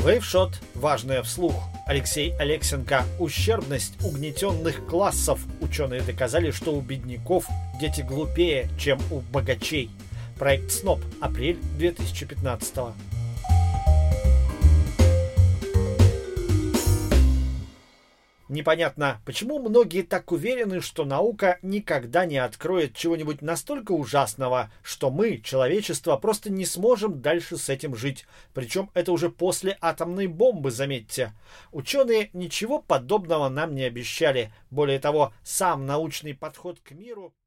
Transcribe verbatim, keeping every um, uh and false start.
Вейвшот. Важное вслух. Алексей Алексенко. Ущербность угнетенных классов. Ученые доказали, что у бедняков дети глупее, чем у богачей. Проект СНОП. Апрель две тысячи пятнадцатого. Непонятно, почему многие так уверены, что наука никогда не откроет чего-нибудь настолько ужасного, что мы, человечество, просто не сможем дальше с этим жить. Причем это уже после атомной бомбы, заметьте. Ученые ничего подобного нам не обещали. Более того, сам научный подход к миру...